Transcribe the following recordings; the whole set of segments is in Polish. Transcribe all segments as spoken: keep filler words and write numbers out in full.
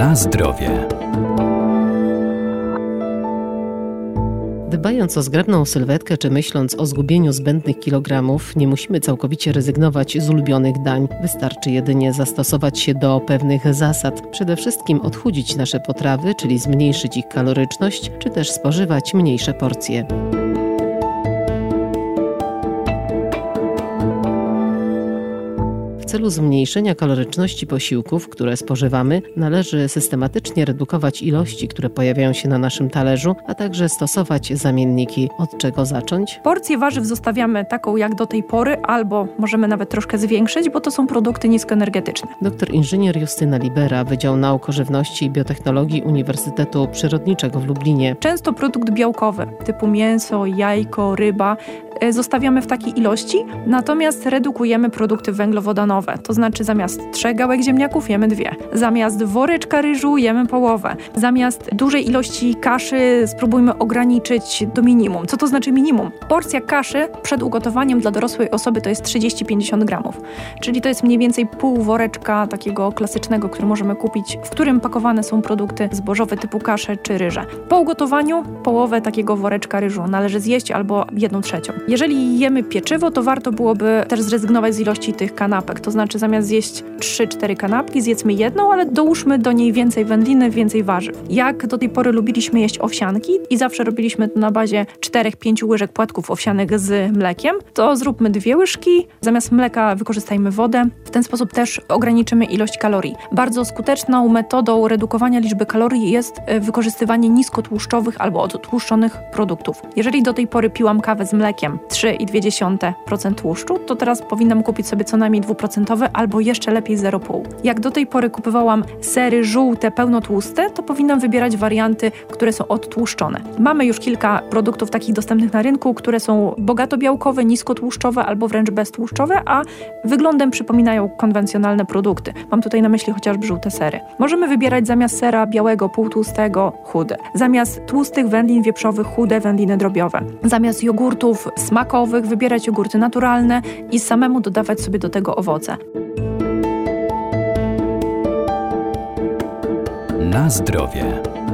Na zdrowie. Dbając o zgrabną sylwetkę czy myśląc o zgubieniu zbędnych kilogramów, nie musimy całkowicie rezygnować z ulubionych dań. Wystarczy jedynie zastosować się do pewnych zasad. Przede wszystkim odchudzić nasze potrawy, czyli zmniejszyć ich kaloryczność, czy też spożywać mniejsze porcje. W celu zmniejszenia kaloryczności posiłków, które spożywamy, należy systematycznie redukować ilości, które pojawiają się na naszym talerzu, a także stosować zamienniki. Od czego zacząć? Porcję warzyw zostawiamy taką jak do tej pory, albo możemy nawet troszkę zwiększyć, bo to są produkty niskoenergetyczne. Doktor inżynier Justyna Libera, Wydział Nauk o Żywności i Biotechnologii Uniwersytetu Przyrodniczego w Lublinie. Często produkt białkowy, typu mięso, jajko, ryba, zostawiamy w takiej ilości, natomiast redukujemy produkty węglowodanowe. To znaczy zamiast trzech gałek ziemniaków jemy dwie. Zamiast woreczka ryżu jemy połowę. Zamiast dużej ilości kaszy spróbujmy ograniczyć do minimum. Co to znaczy minimum? Porcja kaszy przed ugotowaniem dla dorosłej osoby to jest trzydzieści do pięćdziesięciu gramów. Czyli to jest mniej więcej pół woreczka takiego klasycznego, który możemy kupić, w którym pakowane są produkty zbożowe typu kasze czy ryże. Po ugotowaniu połowę takiego woreczka ryżu należy zjeść albo jedną trzecią. Jeżeli jemy pieczywo, to warto byłoby też zrezygnować z ilości tych kanapek. To znaczy zamiast zjeść trzy cztery kanapki, zjedzmy jedną, ale dołóżmy do niej więcej wędliny, więcej warzyw. Jak do tej pory lubiliśmy jeść owsianki i zawsze robiliśmy to na bazie czterech pięciu łyżek płatków owsianych z mlekiem, to zróbmy dwie łyżki, zamiast mleka wykorzystajmy wodę. W ten sposób też ograniczymy ilość kalorii. Bardzo skuteczną metodą redukowania liczby kalorii jest wykorzystywanie niskotłuszczowych albo odtłuszczonych produktów. Jeżeli do tej pory piłam kawę z mlekiem trzy i dwie dziesiąte procent tłuszczu, to teraz powinnam kupić sobie co najmniej dwuprocentowe albo jeszcze lepiej zero przecinek pięć. Jak do tej pory kupowałam sery żółte, pełnotłuste, to powinnam wybierać warianty, które są odtłuszczone. Mamy już kilka produktów takich dostępnych na rynku, które są bogato białkowe, niskotłuszczowe albo wręcz beztłuszczowe, a wyglądem przypominają konwencjonalne produkty. Mam tutaj na myśli chociażby żółte sery. Możemy wybierać zamiast sera białego, półtłustego, chude. Zamiast tłustych wędlin wieprzowych, chude wędliny drobiowe. Zamiast jogurtów smakowych wybierać jogurty naturalne i samemu dodawać sobie do tego owoce. Na zdrowie.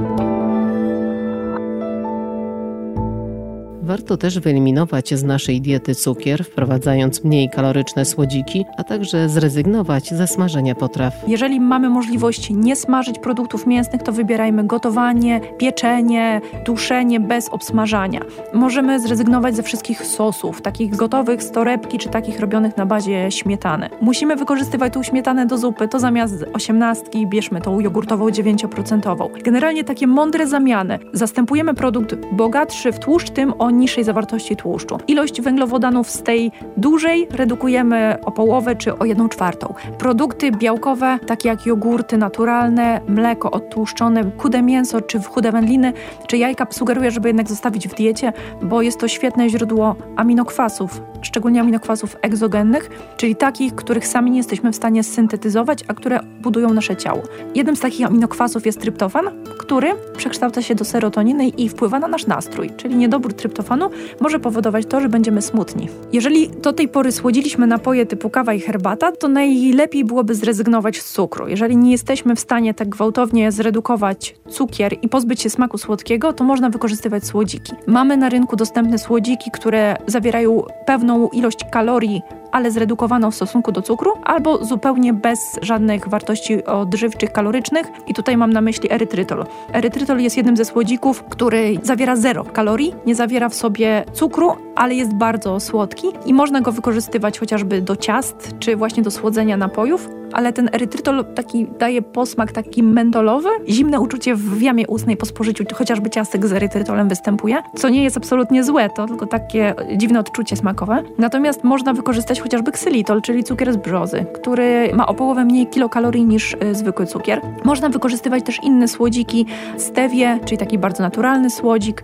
Warto też wyeliminować z naszej diety cukier, wprowadzając mniej kaloryczne słodziki, a także zrezygnować ze smażenia potraw. Jeżeli mamy możliwość nie smażyć produktów mięsnych, to wybierajmy gotowanie, pieczenie, duszenie bez obsmażania. Możemy zrezygnować ze wszystkich sosów, takich gotowych z torebki, czy takich robionych na bazie śmietany. Musimy wykorzystywać tą śmietanę do zupy, to zamiast osiemnastki bierzmy tą jogurtową dziewięcioprocentową. Generalnie takie mądre zamiany. Zastępujemy produkt bogatszy w tłuszcz tym o niższej zawartości tłuszczu. Ilość węglowodanów z tej dużej redukujemy o połowę czy o jedną czwartą. Produkty białkowe, takie jak jogurty naturalne, mleko odtłuszczone, chude mięso czy chude wędliny, czy jajka, sugeruję, żeby jednak zostawić w diecie, bo jest to świetne źródło aminokwasów, szczególnie aminokwasów egzogennych, czyli takich, których sami nie jesteśmy w stanie syntetyzować, a które budują nasze ciało. Jednym z takich aminokwasów jest tryptofan, który przekształca się do serotoniny i wpływa na nasz nastrój, czyli niedobór tryptofanu może powodować to, że będziemy smutni. Jeżeli do tej pory słodziliśmy napoje typu kawa i herbata, to najlepiej byłoby zrezygnować z cukru. Jeżeli nie jesteśmy w stanie tak gwałtownie zredukować cukier i pozbyć się smaku słodkiego, to można wykorzystywać słodziki. Mamy na rynku dostępne słodziki, które zawierają pewną ilość kalorii, ale zredukowaną w stosunku do cukru, albo zupełnie bez żadnych wartości odżywczych, kalorycznych. I tutaj mam na myśli erytrytol. Erytrytol jest jednym ze słodzików, który zawiera zero kalorii, nie zawiera w sobie cukru, ale jest bardzo słodki i można go wykorzystywać chociażby do ciast, czy właśnie do słodzenia napojów. Ale ten erytrytol taki daje posmak taki mentolowy, zimne uczucie w jamie ustnej po spożyciu, chociażby ciastek z erytrytolem występuje, co nie jest absolutnie złe, to tylko takie dziwne odczucie smakowe. Natomiast można wykorzystać chociażby ksylitol, czyli cukier z brzozy, który ma o połowę mniej kilokalorii niż y, zwykły cukier. Można wykorzystywać też inne słodziki, stevię, czyli taki bardzo naturalny słodzik.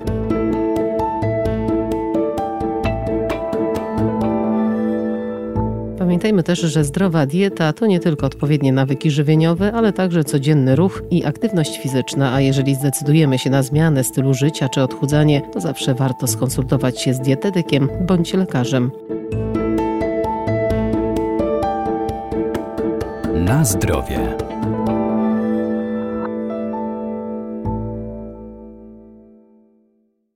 Pamiętajmy też, że zdrowa dieta to nie tylko odpowiednie nawyki żywieniowe, ale także codzienny ruch i aktywność fizyczna, a jeżeli zdecydujemy się na zmianę stylu życia czy odchudzanie, to zawsze warto skonsultować się z dietetykiem bądź lekarzem. Na zdrowie.